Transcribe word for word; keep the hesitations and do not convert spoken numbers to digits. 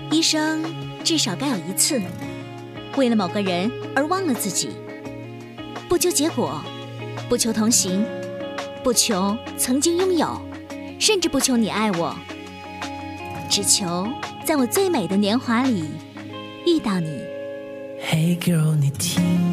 一生至少该有一次，为了某个人而忘了自己，不求结果，不求同行，不求曾经拥有，甚至不求你爱我，只求在我最美的年华里遇到你。 Hey girl， 你听